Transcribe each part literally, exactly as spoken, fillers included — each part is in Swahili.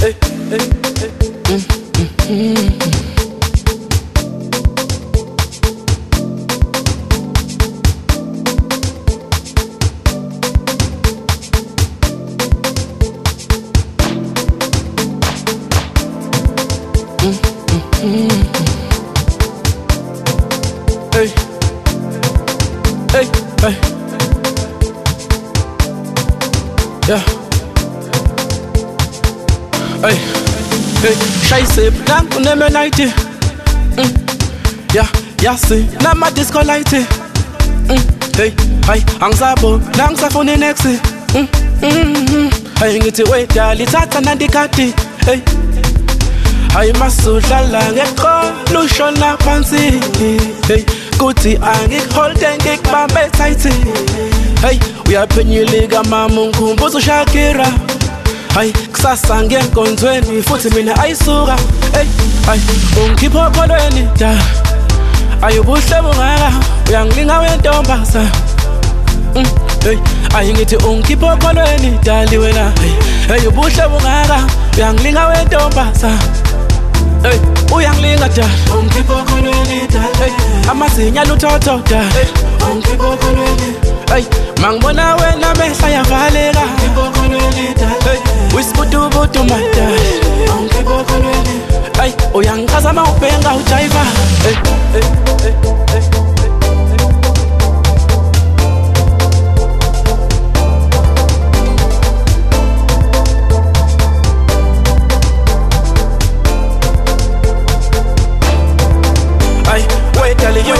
hey, hey, hey. Mm-hmm. Mm-hmm. Hey, hey, hey, yeah, hey, hey, Scheiße, blank und nehme Nighty, ja, ja, see, na ma disco lighty, hey, hey, angzabo, nangza for the next, hey, ngiti wait, ya, litata nandikati, hey. Hayi masudlala ngekho lushona phansi hey kuthi angikuholde ngikubambe tight hey uyaphenyilika mama ungikhumbuza uShakira hayi kusasa ngenkonzweni futhi mina ayisuka hey hayi ungikhipha opholweni da ayubuhle bungaka uyangilinga wentombaza hey ayingithi ungikhipha opholweni dali wena hey ayubuhle bungaka uyangilinga wentombaza hey, uyangilinga da, ungikhipha opholweni da, hey, amazinya luthotho da, hey, ungikhipha opholweni, hey, mangibona wena mehla yavaleka, ungikhipha opholweni da, hey, wisibudubudu mada, ungikhipha opholweni, hey, uyangichaza mawubhenga ujiva, hey, hey, hey, hey. Tell you,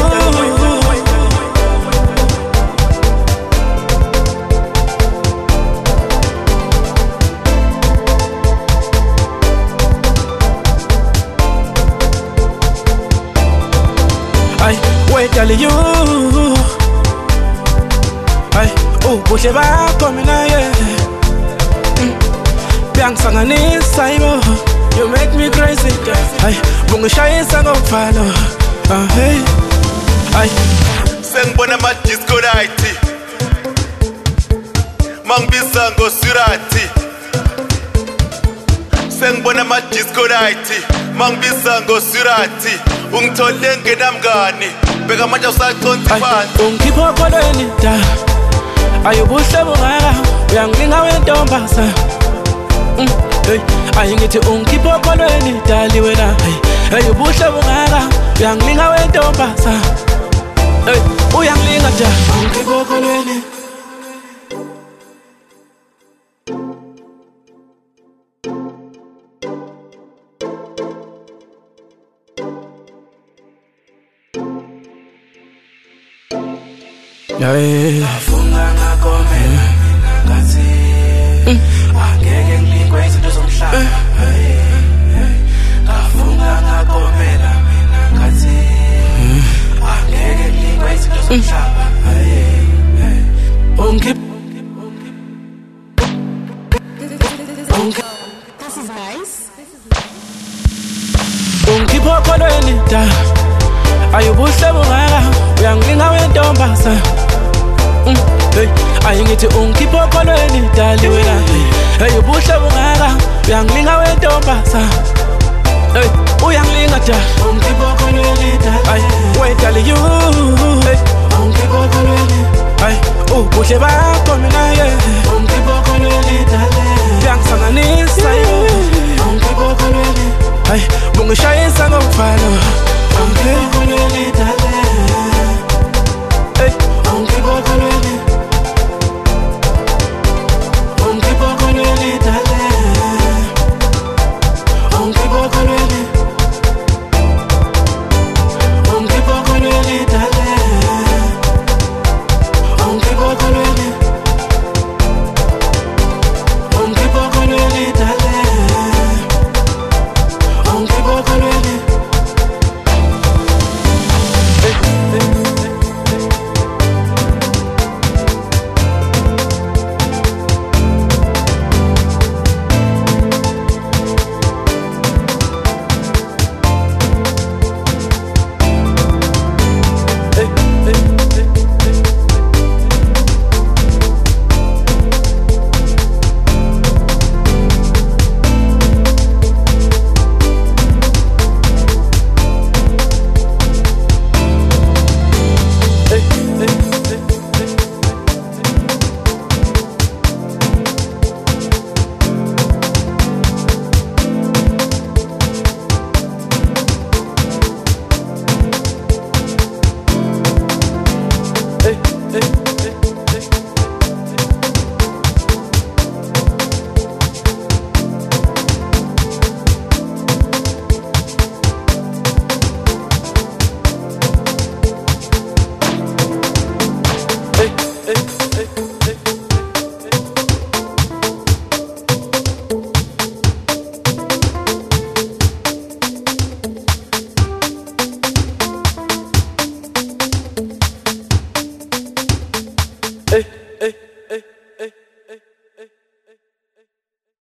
I wait, tell you, I oh, buhle bakho mina yeah, biyangisanganisa ibo, you make me crazy, I bungishayisa ngokufalo. Ah hey, ay. Sengibona ama disco night, mangibisa ngoSurati. Sengibona ama disco night, mangibisa ngoSurati. Ungithole ngenamngani, bheka manje usaconsi phansi. Ungikhipha opholweni da, ayubuhle bungaka, uyangilinga wentombaza. Hey, ayingithi ungikhipha opholweni dali wena, hey, ayubuhle bungaka. Uyangilinga wentombaza hey uyangilinga ja ungikhipha opholweni yeah afunga ngakomela mina ngathi angeke ngilingwe izinto zomhlaba hey afunga ngakomela ngathi angeke ngilingwe izinto zomhlaba hey ungikhipha This is nice. ungikhipha opholweni da ayubuhle bungaka uyangilinga wentombaza hey ayingithi ungikhipha opholweni dali wena hey ayubuhle bungaka uyangilinga wentombaza hey uyangilinga da ungikhipha opholweni da ay wait tell you hey ungikhipha opholweni ay oh buhle bakho mina yeah ungikhipha opholweni da biyangisanganisa ungikhipha opholweni ay bungishayisa ngokufalo